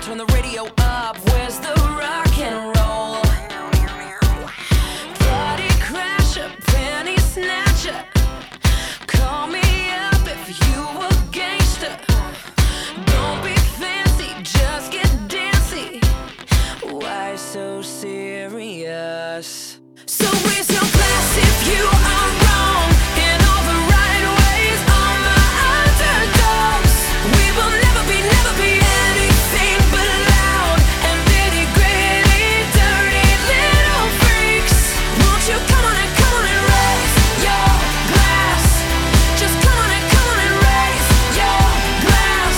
turn the radio up. Where's the rock and roll? Party crasher, penny snatcher. Call me up if you a gangster. Don't be fancy, just get dancy. Why so serious? So raise your glass if you are wrong in all the right ways. All my underdogs, we will never be anything but loud and nitty gritty, dirty little freaks. Won't you come on and raise your glass? Just come on and raise your glass.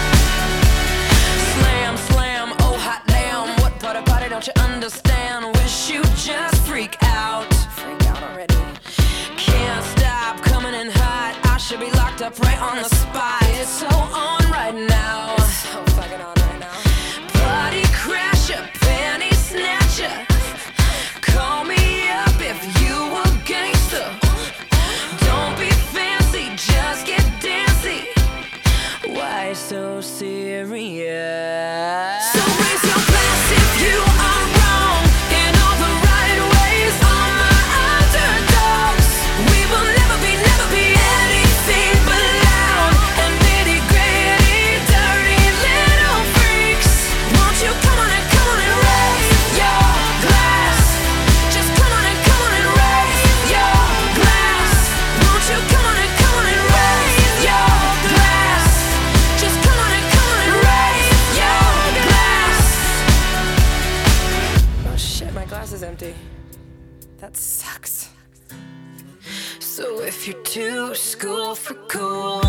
Slam, slam, oh hot damn. What part about it don't you understand? Wish you just freak out. Freak out already. Can't stop coming in hot. I should be locked up right on the spot. It's so on right now. It's so fucking on right now. Party crasher, penny snatcher. Call me up if you a gangster. Don't be fancy, just get dancy. Why so serious? So raise your glass if you are wrong in all the right ways. All my underdogs, we will never be anything but loud and nitty gritty, dirty little freaks. Won't you come on and raise your glass? Just come on and raise your glass. Won't you come on and raise your glass? Just come on and raise your glass. Oh shit, my glass is empty. That sucks. So if you're too school for cool,